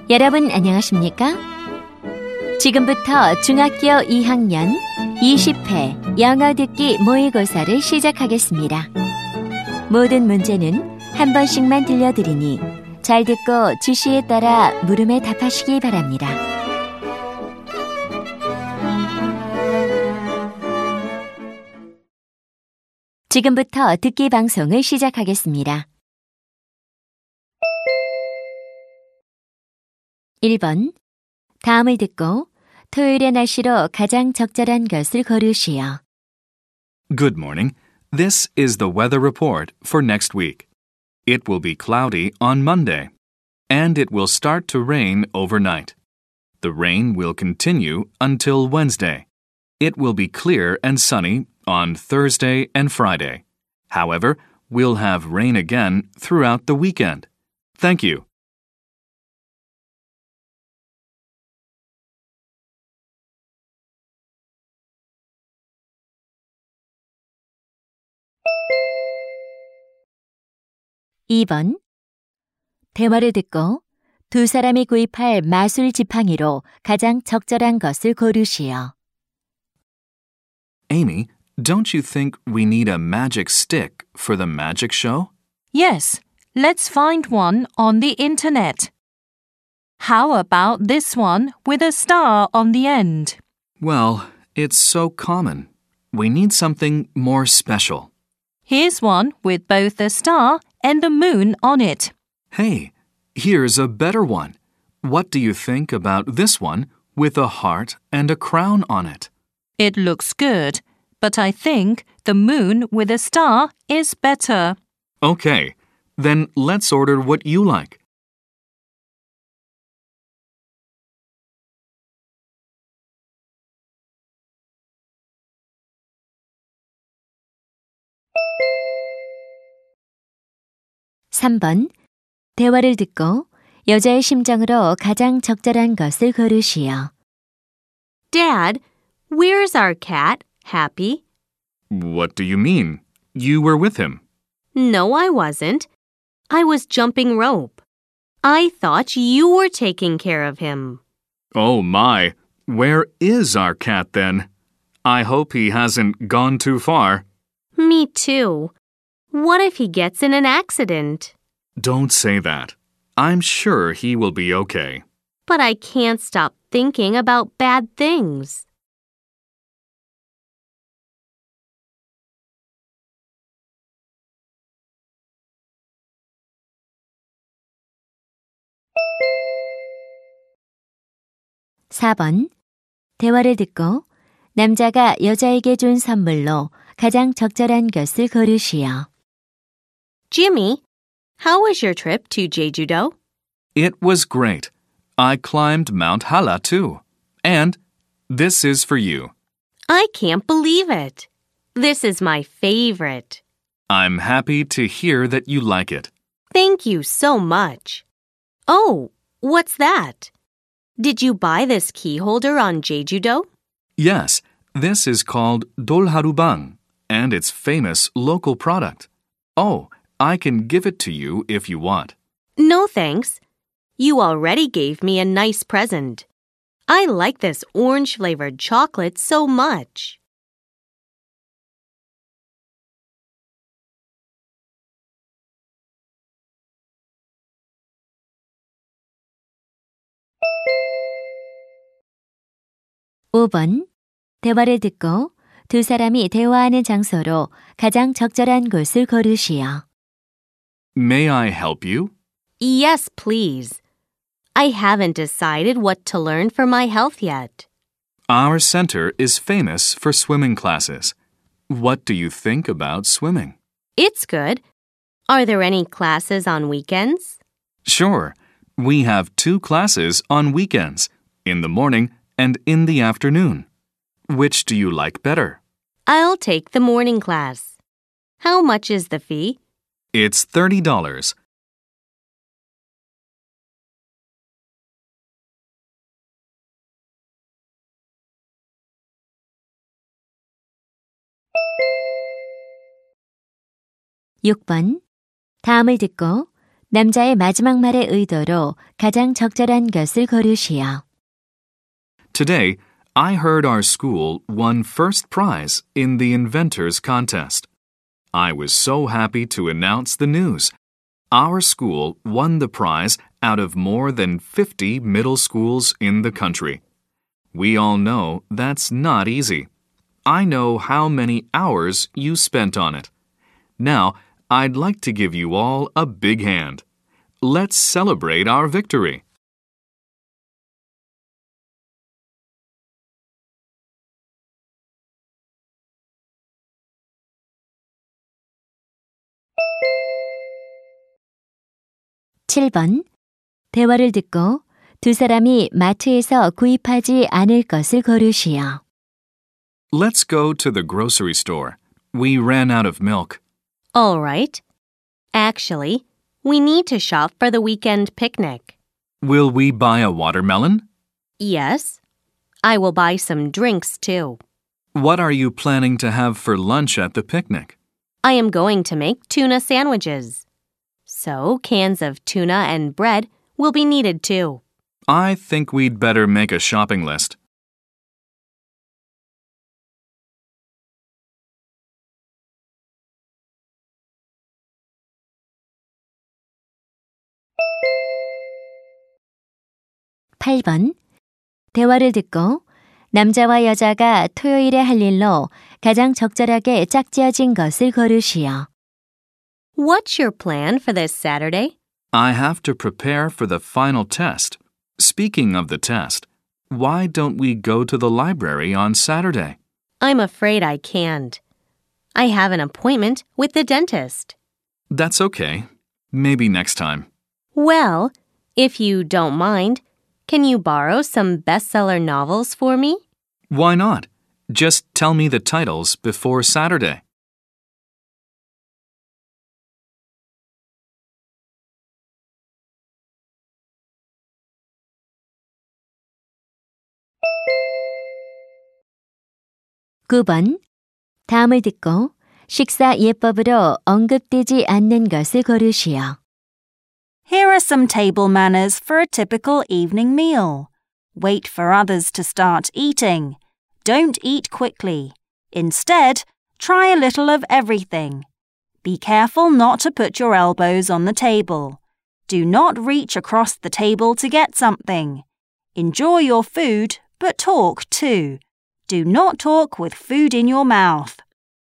여러분 안녕하십니까? 지금부터 중학교 2학년 20회 영어 듣기 모의고사를 시작하겠습니다. 모든 문제는 한 번씩만 들려드리니 잘 듣고 지시에 따라 물음에 답하시기 바랍니다. 지금부터 듣기 방송을 시작하겠습니다. 1번. 다음을 듣고 토요일의 날씨로 가장 적절한 것을 고르시오. Good morning. This is the weather report for next week. It will be cloudy on Monday, and it will start to rain overnight. The rain will continue until Wednesday. It will be clear and sunny on Thursday and Friday. However, we'll have rain again throughout the weekend. Thank you. (2번) 대화를 듣고 두 사람이 구입할 마술 지팡이로 가장 적절한 것을 고르시오. Amy, don't you think we need a magic stick for the magic show? Yes, let's find one on the internet. How about this one with a star on the end? Well, it's so common. We need something more special. Here's one with both a star and the moon on it. Hey, here's a better one. What do you think about this one with a heart and a crown on it? It looks good, but I think the moon with a star is better. Okay, then let's order what you like. (3번) 대화를 듣고 여자의 심정으로 가장 적절한 것을 고르시오. Dad, where's our cat, Happy? What do you mean? You were with him. No, I wasn't. I was jumping rope. I thought you were taking care of him. Oh my, where is our cat then? I hope he hasn't gone too far. Me too. What if he gets in an accident? Don't say that. I'm sure he will be okay. But I can't stop thinking about bad things. (4번) 대화를 듣고 남자가 여자에게 준 선물로 가장 적절한 것을 고르시오. Jimmy, how was your trip to Jeju-do? It was great. I climbed Mount Hala too. And this is for you. I can't believe it. This is my favorite. I'm happy to hear that you like it. Thank you so much. Oh, what's that? Did you buy this key holder on Jeju-do? Yes, this is called dolharubang, and it's famous local product. Oh, I can give it to you if you want. No, thanks. You already gave me a nice present. I like this orange-flavored chocolate so much. (5번) 대화를 듣고 두 사람이 대화하는 장소로 가장 적절한 곳을 고르시오. May I help you? Yes, please. I haven't decided what to learn for my health yet. Our center is famous for swimming classes. What do you think about swimming? It's good. Are there any classes on weekends? Sure. We have 2 classes on weekends, in the morning and in the afternoon. Which do you like better? I'll take the morning class. How much is the fee? It's $30. (6번) 다음을 듣고 남자의 마지막 말의 의도로 가장 적절한 것을 고르시오. Today, I heard our school won first prize in the inventors contest. I was so happy to announce the news. Our school won the prize out of more than 50 middle schools in the country. We all know that's not easy. I know how many hours you spent on it. Now, I'd like to give you all a big hand. Let's celebrate our victory. (7번) 대화를 듣고 두 사람이 마트에서 구입하지 않을 것을 고르시오. Let's go to the grocery store. We ran out of milk. All right. Actually, we need to shop for the weekend picnic. Will we buy a watermelon? Yes. I will buy some drinks too. What are you planning to have for lunch at the picnic? I am going to make tuna sandwiches. So, cans of tuna and bread will be needed too. I think we'd better make a shopping list. (8번) 대화를 듣고 남자와 여자가 토요일에 할 일로 가장 적절하게 짝지어진 것을 고르시오. What's your plan for this Saturday? I have to prepare for the final test. Speaking of the test, why don't we go to the library on Saturday? I'm afraid I can't. I have an appointment with the dentist. That's okay. Maybe next time. Well, if you don't mind, can you borrow some bestseller novels for me? Why not? Just tell me the titles before Saturday. (9번) 다음을 듣고 식사 예법으로 언급되지 않는 것을 고르시오. Here are some table manners for a typical evening meal. Wait for others to start eating. Don't eat quickly. Instead, try a little of everything. Be careful not to put your elbows on the table. Do not reach across the table to get something. Enjoy your food, but talk too. Do not talk with food in your mouth.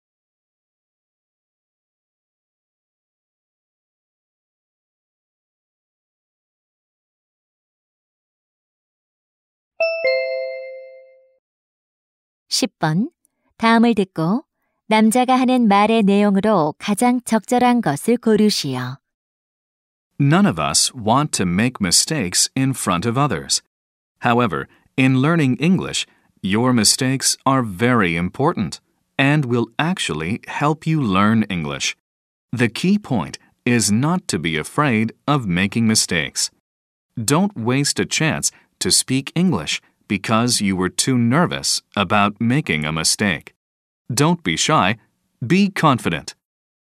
(10번) 다음을 듣고 남자가 하는 말의 내용으로 가장 적절한 것을 고르시오. None of us want to make mistakes in front of others. However, in learning English, your mistakes are very important and will actually help you learn English. The key point is not to be afraid of making mistakes. Don't waste a chance to speak English because you were too nervous about making a mistake. Don't be shy. Be confident.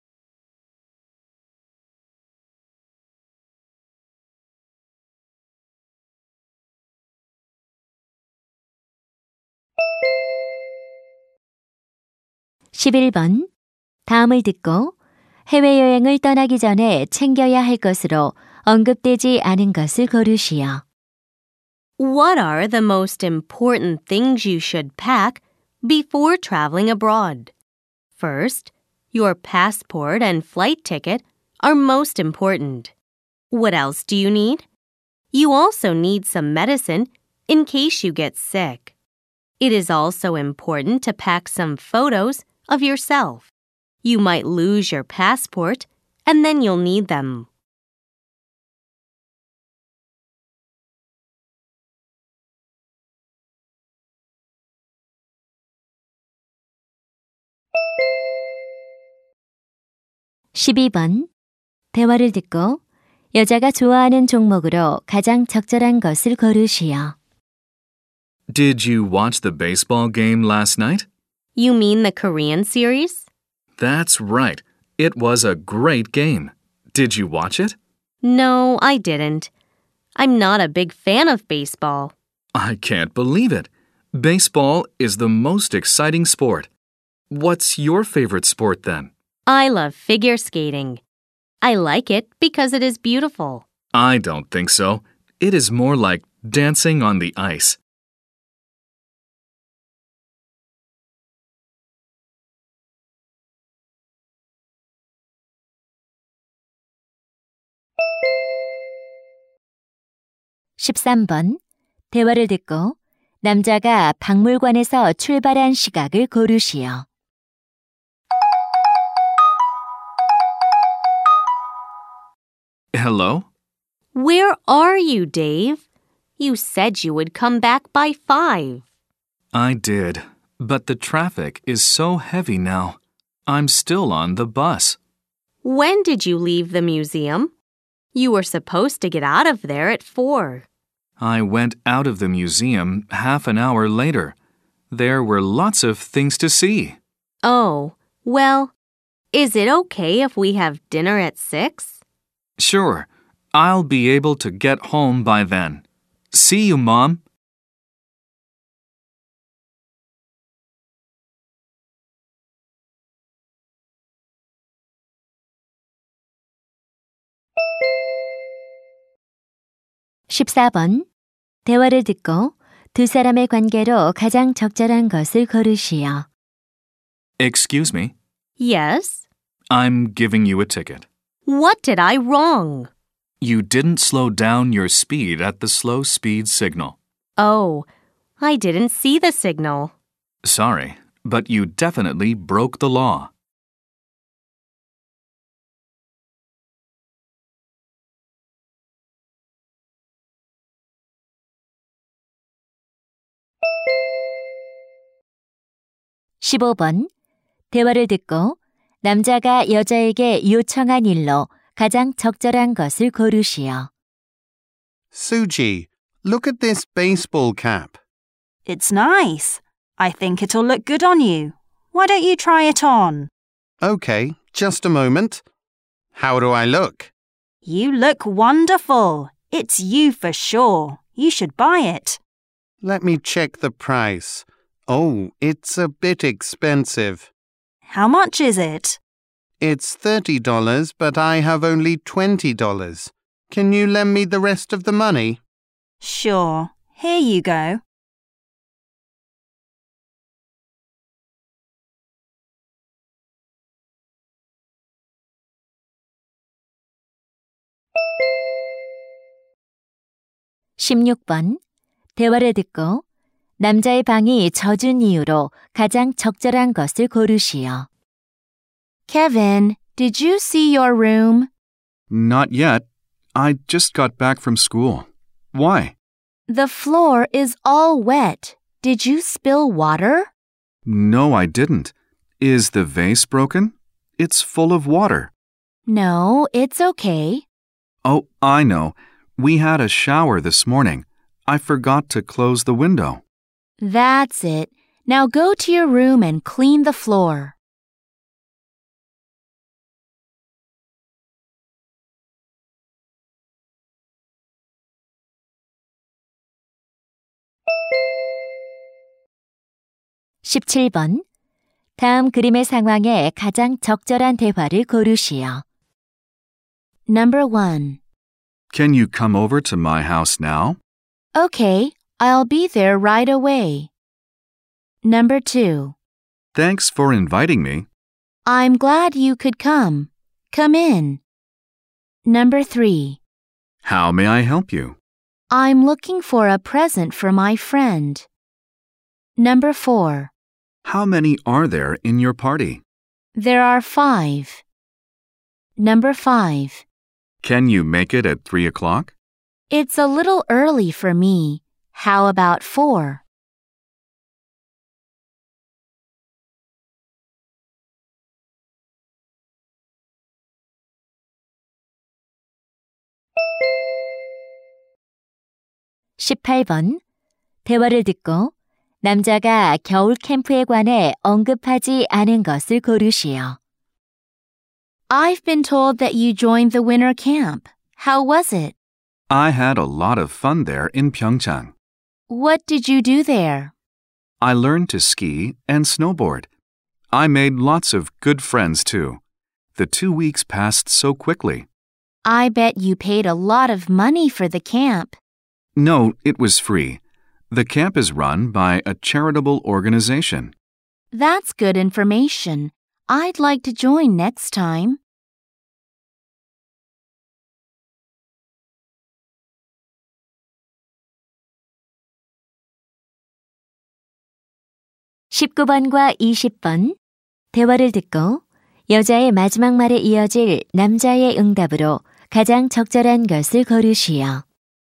(11번) 다음을 듣고 해외여행을 떠나기 전에 챙겨야 할 것으로 언급되지 않은 것을 고르시오. What are the most important things you should pack before traveling abroad? First, your passport and flight ticket are most important. What else do you need? You also need some medicine in case you get sick. It is also important to pack some photos of yourself. You might lose your passport and then you'll need them. (12번) 대화를 듣고 여자가 좋아하는 종목으로 가장 적절한 것을 고르시오. Did you watch the baseball game last night? You mean the Korean series? That's right. It was a great game. Did you watch it? No, I didn't. I'm not a big fan of baseball. I can't believe it. Baseball is the most exciting sport. What's your favorite sport then? I love figure skating. I like it because it is beautiful. I don't think so. It is more like dancing on the ice. (13번) 대화를 듣고 남자가 박물관에서 출발한 시각을 고르시오. Hello? Where are you, Dave? You said you would come back by 5. I did, but the traffic is so heavy now. I'm still on the bus. When did you leave the museum? You were supposed to get out of there at 4. I went out of the museum half an hour later. There were lots of things to see. Oh, well, is it okay if we have dinner at 6? Sure, I'll be able to get home by then. See you, Mom. (14번) 대화를 듣고 두 사람의 관계로 가장 적절한 것을 고르시오. Excuse me. Yes? I'm giving you a ticket. What did I wrong? You didn't slow down your speed at the slow speed signal. Oh, I didn't see the signal. Sorry, but you definitely broke the law. (15번) 대화를 듣고 남자가 여자에게 요청한 일로 가장 적절한 것을 고르시오. Suji, look at this baseball cap. It's nice. I think it'll look good on you. Why don't you try it on? Okay, just a moment. How do I look? You look wonderful. It's you for sure. You should buy it. Let me check the price. Oh, it's a bit expensive. How much is it? It's $30, but I have only $20. Can you lend me the rest of the money? Sure. Here you go. (16번) 대화를 듣고 남자의 방이 젖은 이유로 가장 적절한 것을 고르시오. Kevin, did you see your room? Not yet. I just got back from school. Why? The floor is all wet. Did you spill water? No, I didn't. Is the vase broken? It's full of water. No, it's okay. Oh, I know. We had a shower this morning. I forgot to close the window. That's it. Now go to your room and clean the floor. (17번) 다음 그림의 상황에 가장 적절한 대화를 고르시오. Number 1. Can you come over to my house now? Okay, I'll be there right away. Number 2. Thanks for inviting me. I'm glad you could come. Come in. Number 3. How may I help you? I'm looking for a present for my friend. Number 4. How many are there in your party? There are 5. Number 5. Can you make it at 3 o'clock? It's a little early for me. How about 4? (18번) 대화를 듣고 남자가 겨울 캠프에 관해 언급하지 않은 것을 고르시오. I've been told that you joined the winter camp. How was it? I had a lot of fun there in Pyeongchang. What did you do there? I learned to ski and snowboard. I made lots of good friends too. The 2 weeks passed so quickly. I bet you paid a lot of money for the camp. No, it was free. The camp is run by a charitable organization. That's good information. I'd like to join next time. (19번과 20번) 대화를 듣고 여자의 마지막 말에 이어질 남자의 응답으로 가장 적절한 것을 고르시오.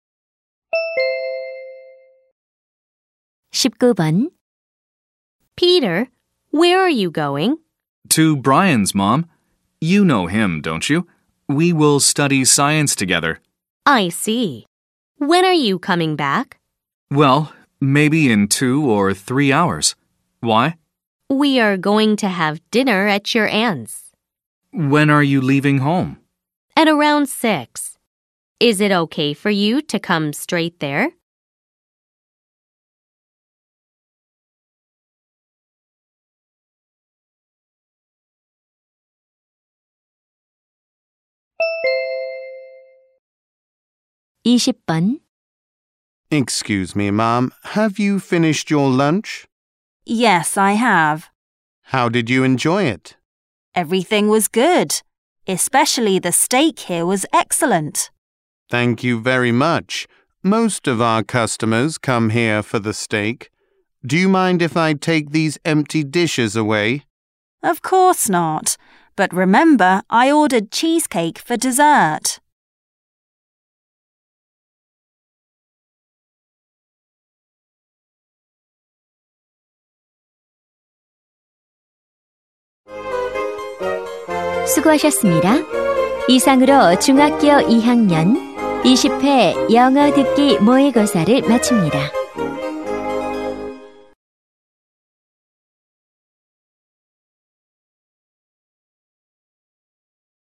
19번 Peter, where are you going? To Brian's, Mom. You know him, don't you? We will study science together. I see. When are you coming back? Well, maybe in 2 or 3 hours. Why? We are going to have dinner at your aunt's. When are you leaving home? At around 6. Is it okay for you to come straight there? (20번) Excuse me, Mom. Have you finished your lunch? Yes, I have. How did you enjoy it? Everything was good. Especially the steak here was excellent. Thank you very much. Most of our customers come here for the steak. Do you mind if I take these empty dishes away? Of course not. But remember, I ordered cheesecake for dessert. 수고하셨습니다. 이상으로 중학교 2학년 20회 영어 듣기 모의고사를 마칩니다.